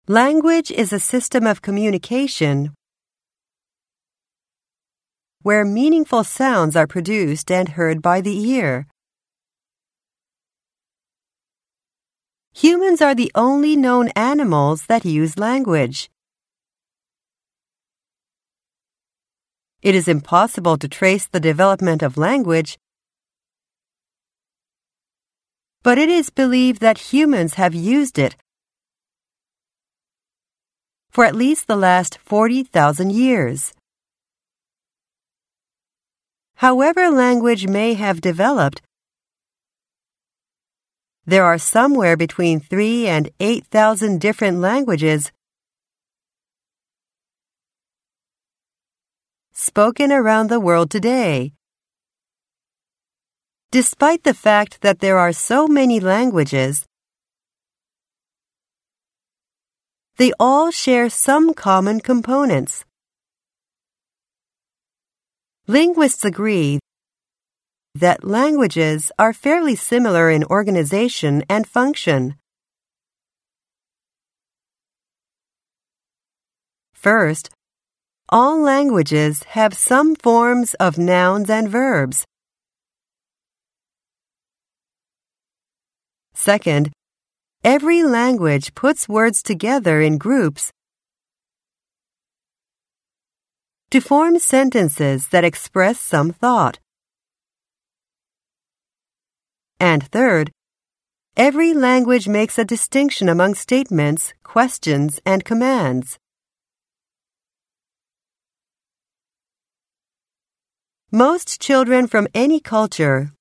Language is a system of communication where meaningful sounds are produced and heard by the ear. Humans are the only known animals that use language. It is impossible to trace the development of language, but it is believed that humans have used it for at least the last 40,000 years. However language may have developed, there are somewhere between 3,000 and 8,000 different languages spoken around the world today. Despite the fact that there are so many languages, they all share some common components. Linguists agree that languages are fairly similar in organization and function. First, all languages have some forms of nouns and verbs. Second, every language puts words together in groups to form sentences that express some thought. And third, every language makes a distinction among statements, questions, and commands. Most children from any culture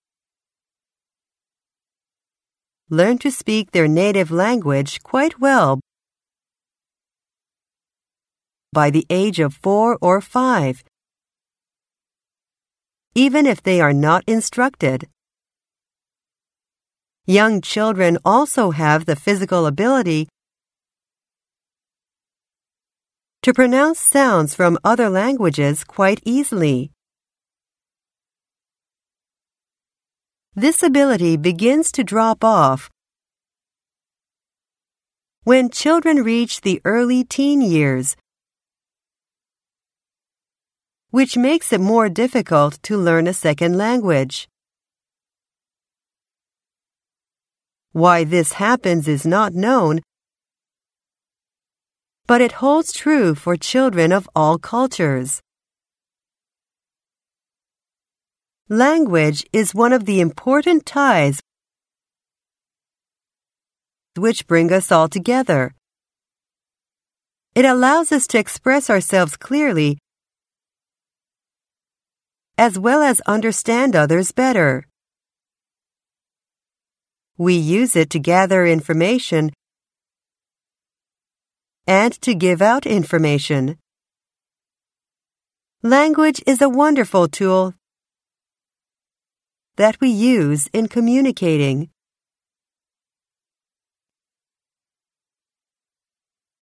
learn to speak their native language quite well by the age of 4 or 5, even if they are not instructed. Young children also have the physical ability to pronounce sounds from other languages quite easily. This ability begins to drop off when children reach the early teen years, which makes it more difficult to learn a second language. Why this happens is not known, but it holds true for children of all cultures. Language is one of the important ties which bring us all together. It allows us to express ourselves clearly as well as understand others better. We use it to gather information and to give out information. Language is a wonderful tool that we use in communicating.